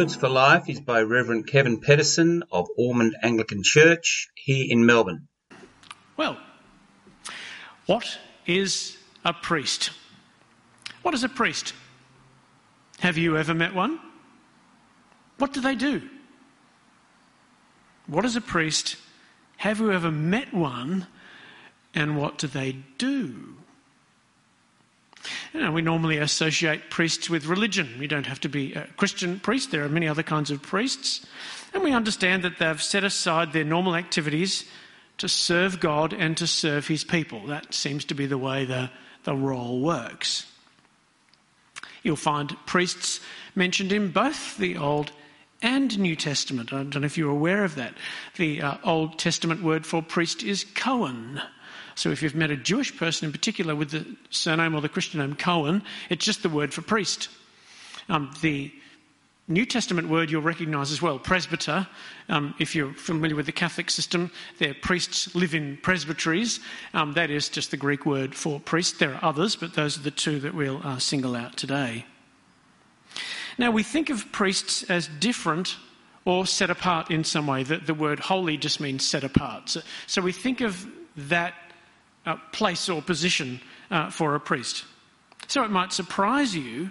Words for Life is by Reverend Kevin Pedersen of Ormond Anglican Church here in Melbourne. Well, what is a priest? What is a priest? Have you ever met one? What do they do? What is a priest? Have you ever met one? And what do they do? You know, we normally associate priests with religion. You don't have to be a Christian priest. There are many other kinds of priests. And we understand that they've set aside their normal activities to serve God and to serve his people. That seems to be the way the role works. You'll find priests mentioned in both the Old and New Testament. I don't know if you're aware of that. The Old Testament word for priest is Cohen. So if you've met a Jewish person in particular with the surname or the Christian name Cohen, it's just the word for priest. The New Testament word you'll recognise as well, presbyter. If you're familiar with the Catholic system, their priests live in presbyteries. That is just the Greek word for priest. There are others, but those are the two that we'll single out today. Now, we think of priests as different or set apart in some way. The word holy just means set apart. So we think of that place or position for a priest. So it might surprise you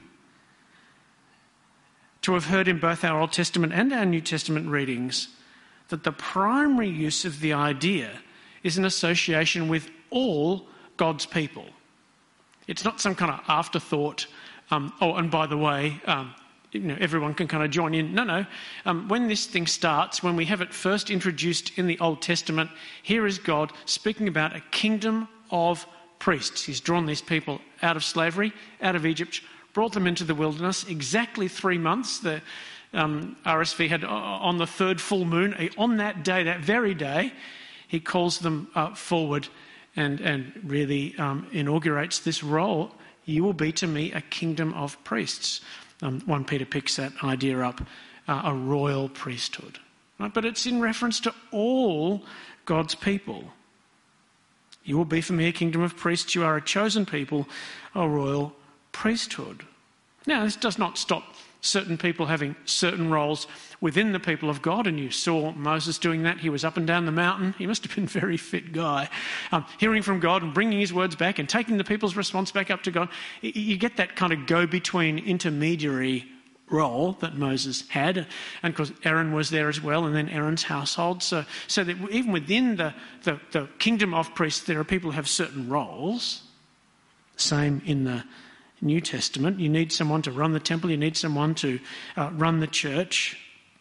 to have heard in both our Old Testament and our New Testament readings that the primary use of the idea is an association with all God's people. It's not some kind of afterthought, and by the way, everyone can kind of join in. No. When this thing starts, when we have it first introduced in the Old Testament, here is God speaking about a kingdom of priests. He's drawn these people out of slavery, out of Egypt, brought them into the wilderness, exactly 3 months. The RSV had on the third full moon. On that day, that very day, he calls them forward and really inaugurates this role. You will be to me a kingdom of priests. 1 Peter picks that idea up, a royal priesthood. Right? But it's in reference to all God's people. You will be for me a kingdom of priests. You are a chosen people, a royal priesthood. Now, this does not stop certain people having certain roles within the people of God, and you saw Moses doing that. He was up and down the mountain. He must have been a very fit guy, hearing from God and bringing his words back and taking the people's response back up to God. You get that kind of go-between intermediary role that Moses had, and of course Aaron was there as well, and then Aaron's household. So that even within the kingdom of priests, there are people who have certain roles. Same in the New Testament. You need someone to run the temple. You need someone to run the church.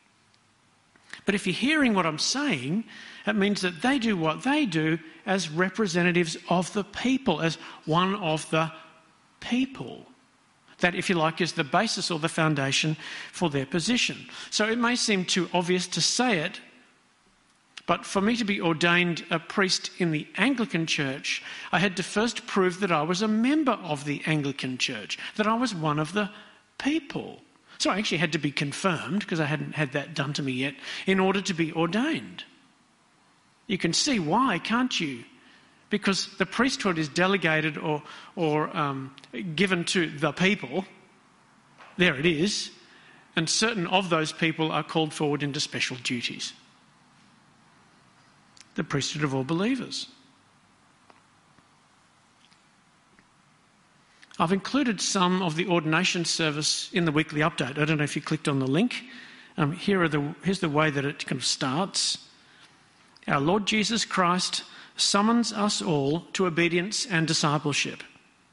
But if you're hearing what I'm saying, it means that they do what they do as representatives of the people, as one of the people. That, if you like, is the basis or the foundation for their position. So it may seem too obvious to say it, but for me to be ordained a priest in the Anglican Church, I had to first prove that I was a member of the Anglican Church, that I was one of the people. So I actually had to be confirmed, because I hadn't had that done to me yet, in order to be ordained. You can see why, can't you? Because the priesthood is delegated or given to the people. There it is. And certain of those people are called forward into special duties. The priesthood of all believers. I've included some of the ordination service in the weekly update. I don't know if you clicked on the link. Here's the way that it kind of starts. Our Lord Jesus Christ summons us all to obedience and discipleship.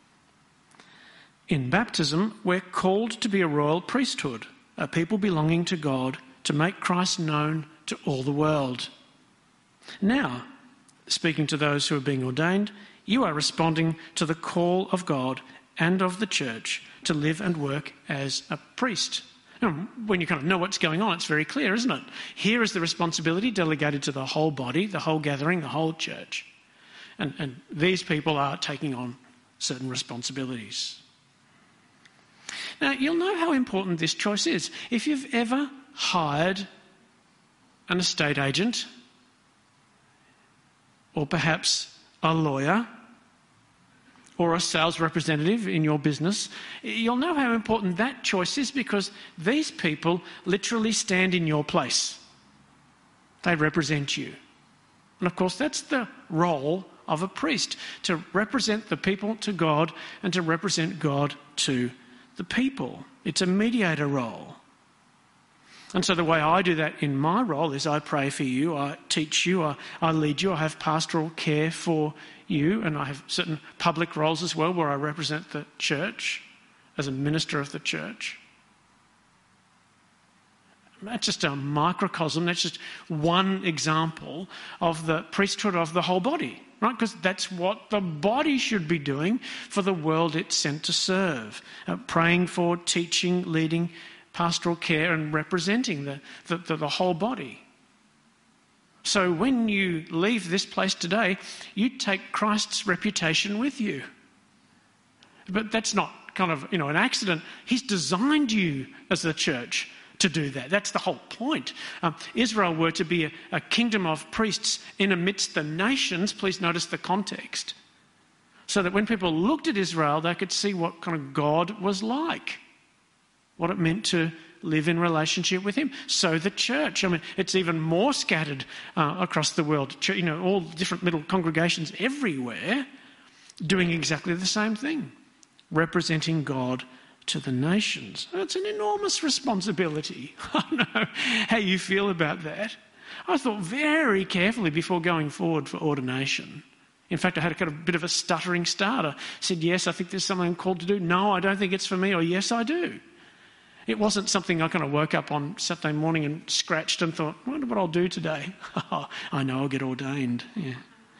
In baptism, we're called to be a royal priesthood, a people belonging to God, to make Christ known to all the world. Now, speaking to those who are being ordained, you are responding to the call of God and of the church to live and work as a priest. Now, when you kind of know what's going on, it's very clear, isn't it? Here is the responsibility delegated to the whole body, the whole gathering, the whole church. And these people are taking on certain responsibilities. Now, you'll know how important this choice is. If you've ever hired an estate agent, or perhaps a lawyer, or a sales representative in your business, you'll know how important that choice is, because these people literally stand in your place. They represent you. And of course, that's the role of a priest, to represent the people to God and to represent God to the people. It's a mediator role. And so the way I do that in my role is I pray for you, I teach you, I lead you, I have pastoral care for you, and I have certain public roles as well where I represent the church as a minister of the church. That's just a microcosm, that's just one example of the priesthood of the whole body, right? Because that's what the body should be doing for the world it's sent to serve. Praying for, teaching, leading, pastoral care, and representing the whole body. So when you leave this place today, you take Christ's reputation with you. But that's not kind of, an accident. He's designed you as the church to do that. That's the whole point. Israel were to be a kingdom of priests in amidst the nations. Please notice the context. So that when people looked at Israel, they could see what kind of God was like, what it meant to live in relationship with him. So the church, it's even more scattered across the world. All different little congregations everywhere doing exactly the same thing, representing God to the nations. It's an enormous responsibility. I don't know how you feel about that. I thought very carefully before going forward for ordination. In fact, I had a kind of bit of a stuttering start. I said, yes, I think there's something I'm called to do. No, I don't think it's for me. Or yes, I do. It wasn't something I kind of woke up on Saturday morning and scratched and thought, I wonder what I'll do today. Oh, I know I'll get ordained. Yeah.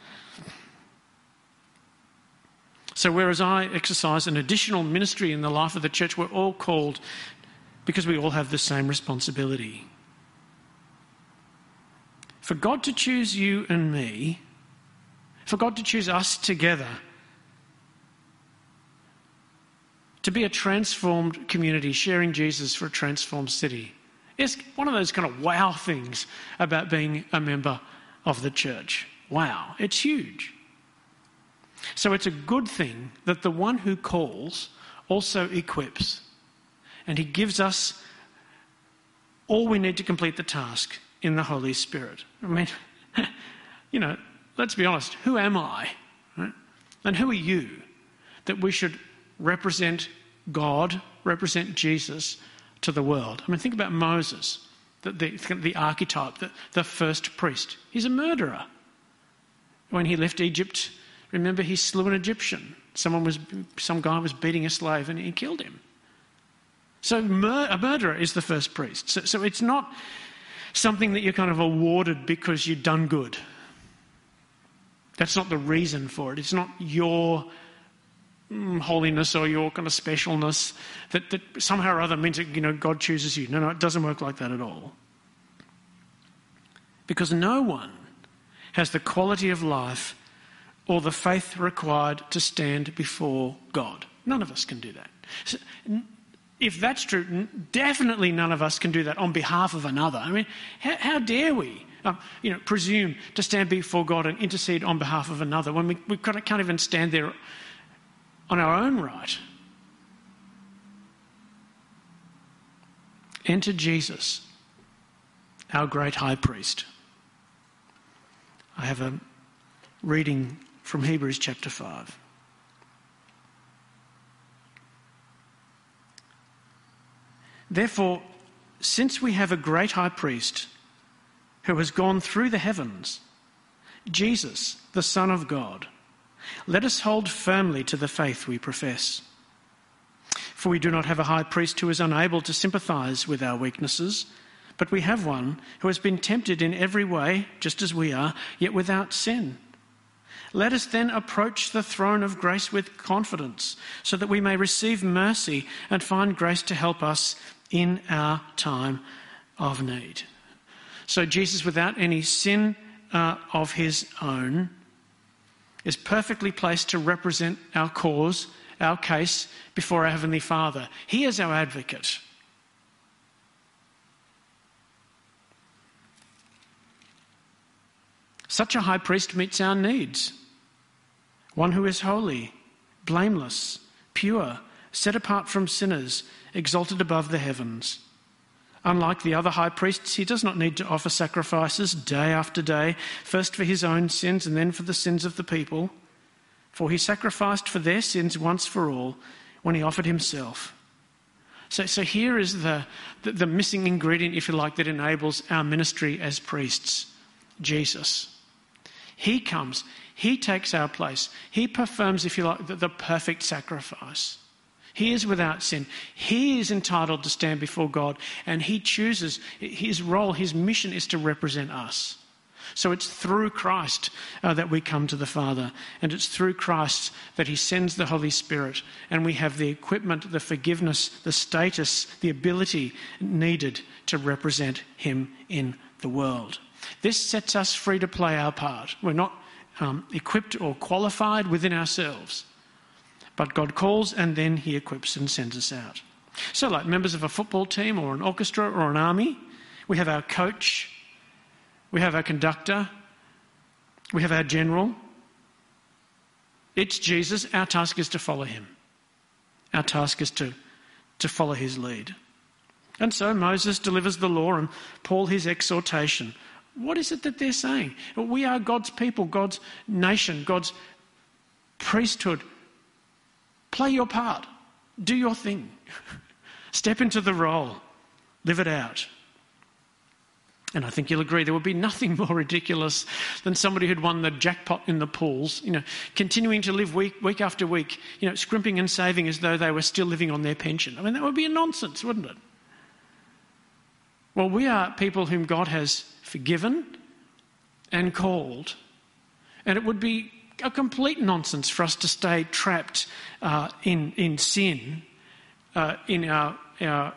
So whereas I exercise an additional ministry in the life of the church, we're all called because we all have the same responsibility. For God to choose you and me, for God to choose us together to be a transformed community, sharing Jesus for a transformed city. It's one of those kind of wow things about being a member of the church. Wow, it's huge. So it's a good thing that the one who calls also equips, and he gives us all we need to complete the task in the Holy Spirit. Let's be honest, who am I? Right? And who are you that we should represent God, represent Jesus to the world? Think about Moses, the archetype, the first priest. He's a murderer. When he left Egypt, remember, he slew an Egyptian. Some guy was beating a slave and he killed him. So a murderer is the first priest. So it's not something that you're kind of awarded because you've done good. That's not the reason for it. It's not your holiness or your kind of specialness that somehow or other means that, God chooses you. No, it doesn't work like that at all. Because no one has the quality of life or the faith required to stand before God. None of us can do that. So, if that's true, definitely none of us can do that on behalf of another. How dare we, presume to stand before God and intercede on behalf of another when we can't even stand there on our own right? Enter Jesus, our great high priest. I have a reading from Hebrews chapter 5. Therefore, since we have a great high priest who has gone through the heavens, Jesus, the Son of God, let us hold firmly to the faith we profess. For we do not have a high priest who is unable to sympathise with our weaknesses, but we have one who has been tempted in every way, just as we are, yet without sin. Let us then approach the throne of grace with confidence, so that we may receive mercy and find grace to help us in our time of need. So Jesus, without any sin of his own, is perfectly placed to represent our cause, our case, before our Heavenly Father. He is our advocate. Such a high priest meets our needs. One who is holy, blameless, pure, set apart from sinners, exalted above the heavens. Unlike the other high priests, he does not need to offer sacrifices day after day, first for his own sins and then for the sins of the people. For he sacrificed for their sins once for all when he offered himself. So here is the missing ingredient, if you like, that enables our ministry as priests. Jesus. He comes, he takes our place. He performs, if you like, the perfect sacrifice. He is without sin. He is entitled to stand before God, and he chooses, his role, his mission is to represent us. So it's through Christ that we come to the Father, and it's through Christ that he sends the Holy Spirit, and we have the equipment, the forgiveness, the status, the ability needed to represent him in the world. This sets us free to play our part. We're not equipped or qualified within ourselves. But God calls and then he equips and sends us out. So like members of a football team or an orchestra or an army, we have our coach, we have our conductor, we have our general. It's Jesus. Our task is to follow him. Our task is to follow his lead. And so Moses delivers the law and Paul his exhortation. What is it that they're saying? We are God's people, God's nation, God's priesthood. Play your part. Do your thing. Step into the role. Live it out. And I think you'll agree there would be nothing more ridiculous than somebody who'd won the jackpot in the pools, continuing to live week after week, scrimping and saving as though they were still living on their pension. I mean, that would be a nonsense, wouldn't it? Well, we are people whom God has forgiven and called, and it would be a complete nonsense for us to stay trapped in sin, in our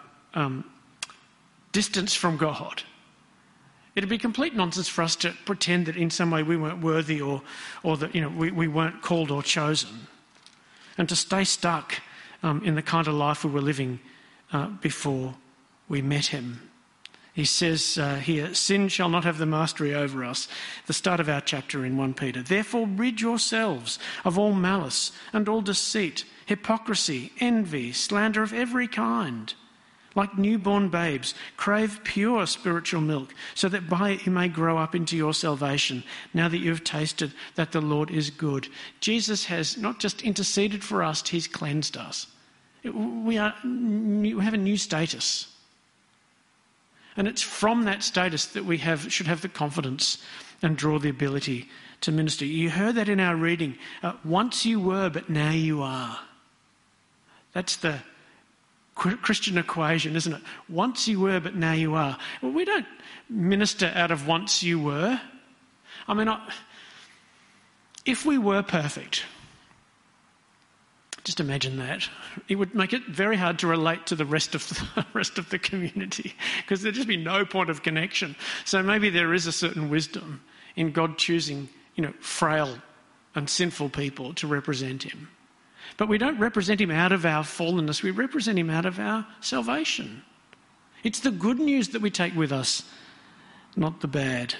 distance from God. It'd be complete nonsense for us to pretend that in some way we weren't worthy or that we weren't called or chosen, and to stay stuck in the kind of life we were living before we met him. He says here, sin shall not have the mastery over us. The start of our chapter in 1 Peter. Therefore rid yourselves of all malice and all deceit, hypocrisy, envy, slander of every kind. Like newborn babes, crave pure spiritual milk, so that by it you may grow up into your salvation, now that you have tasted that the Lord is good. Jesus has not just interceded for us, he's cleansed us. We have a new status. And it's from that status that we should have the confidence and draw the ability to minister. You heard that in our reading. Once you were, but now you are. That's the Christian equation, isn't it? Once you were, but now you are. Well, we don't minister out of once you were. I mean, if we were perfect, just imagine that. It would make it very hard to relate to the rest of the community, because there'd just be no point of connection. So maybe there is a certain wisdom in God choosing, frail and sinful people to represent him. But we don't represent him out of our fallenness. We represent him out of our salvation. It's the good news that we take with us, not the bad.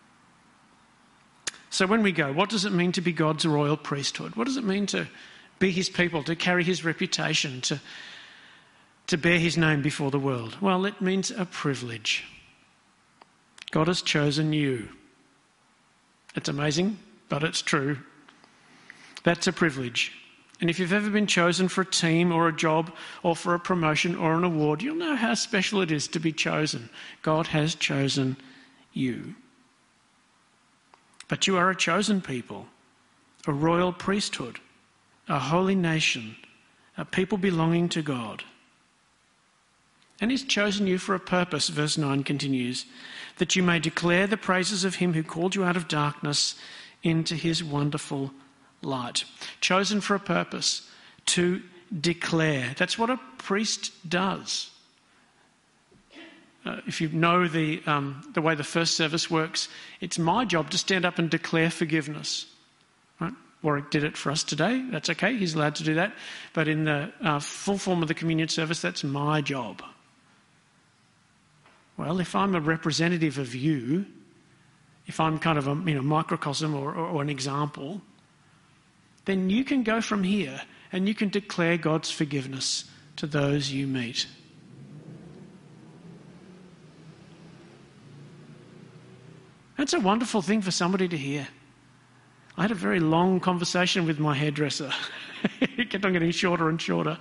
So when we go, what does it mean to be God's royal priesthood? What does it mean to be his people, to carry his reputation, to bear his name before the world? Well, it means a privilege. God has chosen you. It's amazing, but it's true. That's a privilege. And if you've ever been chosen for a team or a job or for a promotion or an award, you'll know how special it is to be chosen. God has chosen you. But you are a chosen people, a royal priesthood, a holy nation, a people belonging to God. And he's chosen you for a purpose, verse 9 continues, that you may declare the praises of him who called you out of darkness into his wonderful light. Chosen for a purpose, to declare. That's what a priest does. If you know the way the first service works, it's my job to stand up and declare forgiveness. Right? Warwick did it for us today. That's okay. He's allowed to do that. But in the full form of the communion service, that's my job. Well, if I'm a representative of you, if I'm kind of a microcosm or an example, then you can go from here and you can declare God's forgiveness to those you meet. That's a wonderful thing for somebody to hear. I had a very long conversation with my hairdresser. It kept on getting shorter and shorter.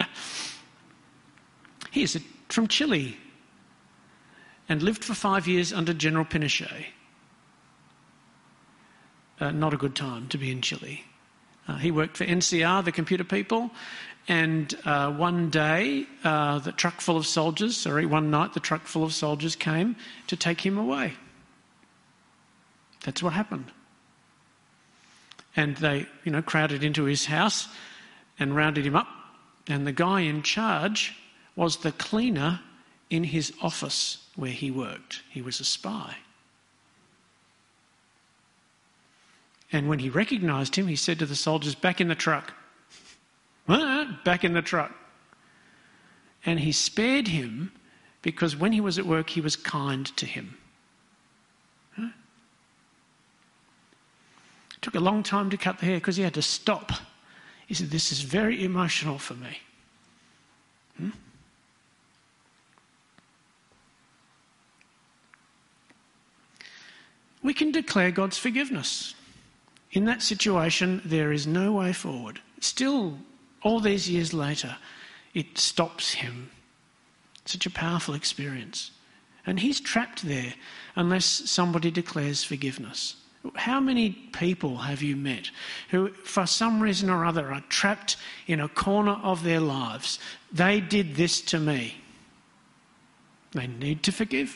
He's from Chile and lived for 5 years under General Pinochet. Not a good time to be in Chile. He worked for NCR, the computer people, and one night the truck full of soldiers came to take him away. That's what happened. And they, crowded into his house and rounded him up. And the guy in charge was the cleaner in his office where he worked. He was a spy. And when he recognised him, he said to the soldiers, "Back in the truck." Back in the truck. And he spared him because when he was at work, he was kind to him. It took a long time to cut the hair because he had to stop. He said, "This is very emotional for me." We can declare God's forgiveness. In that situation, there is no way forward. Still, all these years later, it stops him. Such a powerful experience. And he's trapped there unless somebody declares forgiveness. How many people have you met who, for some reason or other, are trapped in a corner of their lives? They did this to me. They need to forgive.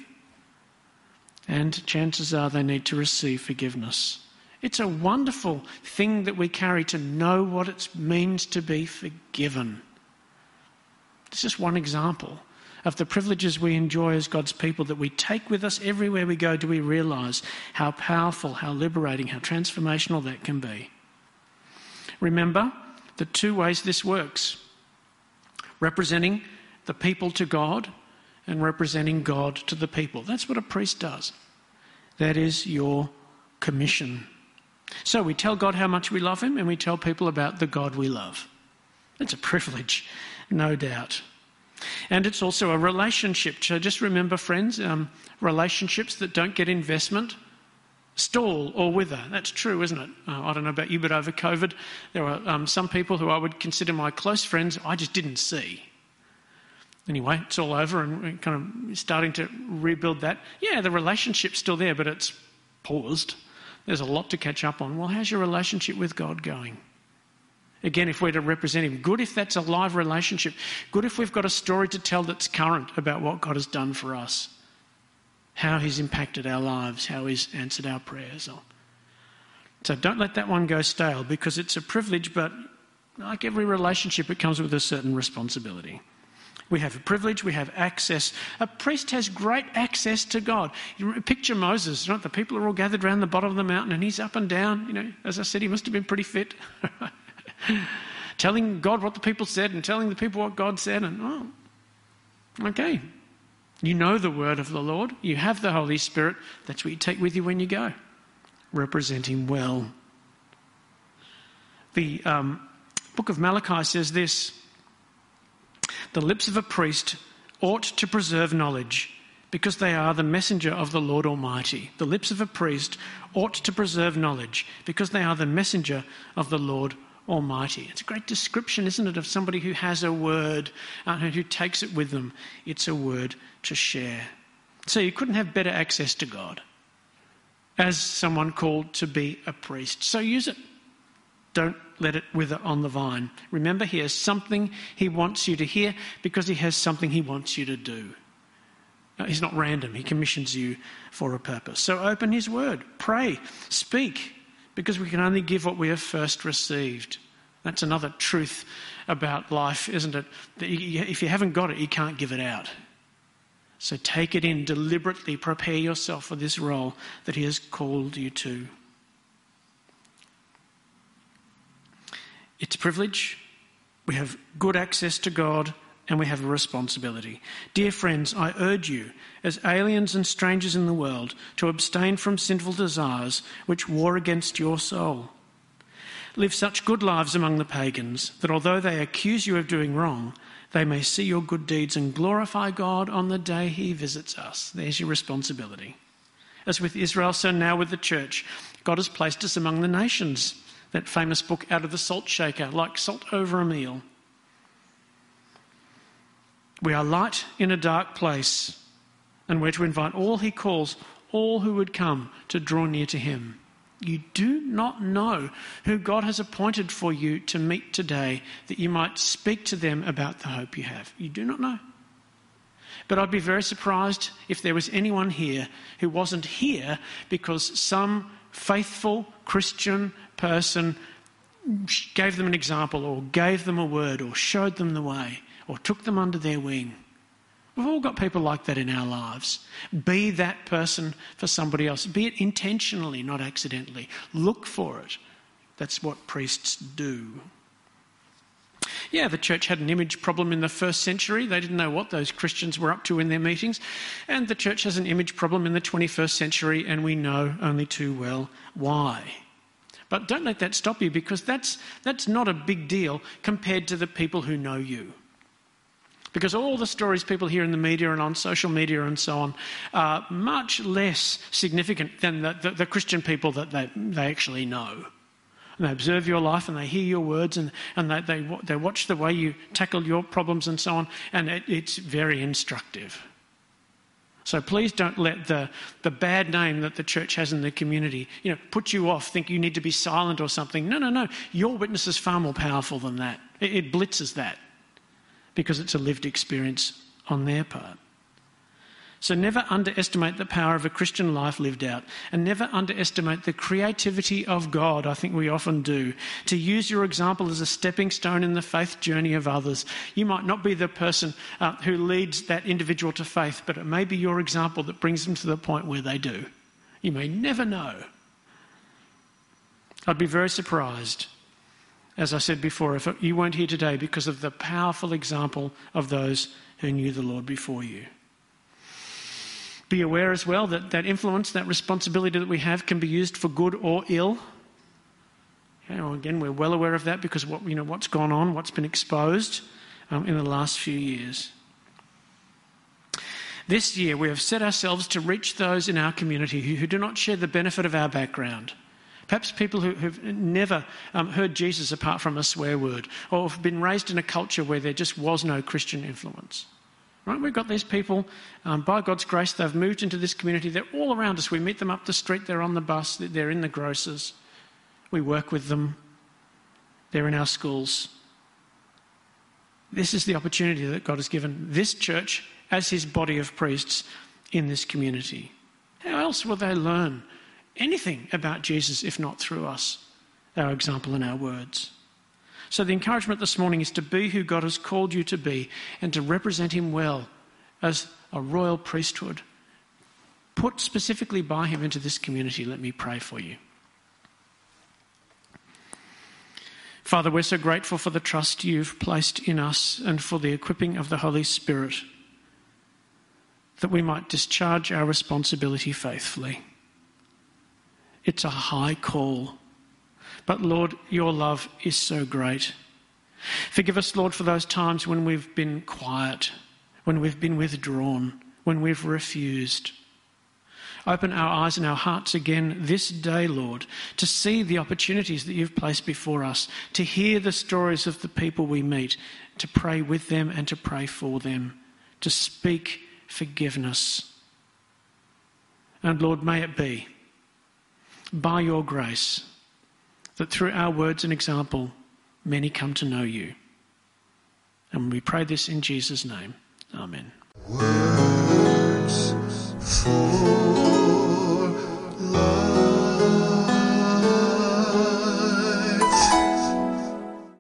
And chances are they need to receive forgiveness. It's a wonderful thing that we carry to know what it means to be forgiven. It's just one example of the privileges we enjoy as God's people that we take with us everywhere we go. Do we realise how powerful, how liberating, how transformational that can be? Remember the two ways this works: representing the people to God and representing God to the people. That's what a priest does. That is your commission. So we tell God how much we love him and we tell people about the God we love. It's a privilege, no doubt. And it's also a relationship. So just remember, friends, relationships that don't get investment stall or wither. That's true, isn't it? I don't know about you, but over COVID, there were some people who I would consider my close friends I just didn't see. Anyway, it's all over and we're kind of starting to rebuild that. Yeah, the relationship's still there, but it's paused. There's a lot to catch up on. Well, how's your relationship with God going? Again, if we're to represent him, good if that's a live relationship. Good if we've got a story to tell that's current about what God has done for us, how he's impacted our lives, how he's answered our prayers. So don't let that one go stale, because it's a privilege, but like every relationship, it comes with a certain responsibility. We have a privilege, we have access. A priest has great access to God. You picture Moses, right? The people are all gathered around the bottom of the mountain and he's up and down. As I said, he must have been pretty fit. Telling God what the people said and telling the people what God said. And, okay. You know the word of the Lord. You have the Holy Spirit. That's what you take with you when you go. Represent him well. The book of Malachi says this: the lips of a priest ought to preserve knowledge, because they are the messenger of the Lord Almighty. The lips of a priest ought to preserve knowledge, because they are the messenger of the Lord Almighty. It's a great description, isn't it, of somebody who has a word and who takes it with them. It's a word to share. So you couldn't have better access to God as someone called to be a priest. So use it. Don't let it wither on the vine. Remember, he has something he wants you to hear because he has something he wants you to do. He's not random. He commissions you for a purpose. So open his word. Pray. Speak. Because we can only give what we have first received. That's another truth about life, isn't it? That if you haven't got it, you can't give it out. So take it in deliberately. Prepare yourself for this role that he has called you to. It's a privilege. We have good access to God and we have a responsibility. Dear friends, I urge you, as aliens and strangers in the world, to abstain from sinful desires which war against your soul. Live such good lives among the pagans that although they accuse you of doing wrong, they may see your good deeds and glorify God on the day he visits us. There's your responsibility. As with Israel, so now with the church. God has placed us among the nations. That famous book, Out of the Salt Shaker, like salt over a meal. We are light in a dark place, and we're to invite all he calls, all who would come to draw near to him. You do not know who God has appointed for you to meet today, that you might speak to them about the hope you have. You do not know. But I'd be very surprised if there was anyone here who wasn't here because some faithful Christian person gave them an example or gave them a word or showed them the way or took them under their wing. We've all got people like that in our lives. Be that person for somebody else. Be it intentionally, not accidentally. Look for it. That's what priests do. Yeah, the church had an image problem in the first century. They didn't know what those Christians were up to in their meetings. And the church has an image problem in the 21st century, and we know only too well why. But don't let that stop you, because that's not a big deal compared to the people who know you. Because all the stories people hear in the media and on social media and so on are much less significant than the Christian people that they actually know. And they observe your life and they hear your words and they watch the way you tackle your problems and so on, and it's very instructive. So please don't let the bad name that the church has in the community, put you off, think you need to be silent or something. No. Your witness is far more powerful than that. It blitzes that, because it's a lived experience on their part. So never underestimate the power of a Christian life lived out, and never underestimate the creativity of God. I think we often do. To use your example as a stepping stone in the faith journey of others. You might not be the person who leads that individual to faith, but it may be your example that brings them to the point where they do. You may never know. I'd be very surprised, as I said before, if you weren't here today because of the powerful example of those who knew the Lord before you. Be aware as well that influence, that responsibility that we have, can be used for good or ill. Again, we're well aware of that because what's gone on, what's been exposed in the last few years. This year, we have set ourselves to reach those in our community who do not share the benefit of our background. Perhaps people who've never heard Jesus apart from a swear word, or have been raised in a culture where there just was no Christian influence. Right? We've got these people, by God's grace, they've moved into this community. They're all around us. We meet them up the street. They're on the bus. They're in the grocers. We work with them. They're in our schools. This is the opportunity that God has given this church as his body of priests in this community. How else will they learn anything about Jesus if not through us, our example and our words? So the encouragement this morning is to be who God has called you to be and to represent him well as a royal priesthood, put specifically by him into this community. Let me pray for you. Father, we're so grateful for the trust you've placed in us and for the equipping of the Holy Spirit, that we might discharge our responsibility faithfully. It's a high call. But Lord, your love is so great. Forgive us, Lord, for those times when we've been quiet, when we've been withdrawn, when we've refused. Open our eyes and our hearts again this day, Lord, to see the opportunities that you've placed before us, to hear the stories of the people we meet, to pray with them and to pray for them, to speak forgiveness. And Lord, may it be, by your grace, that through our words and example, many come to know you. And we pray this in Jesus' name. Amen.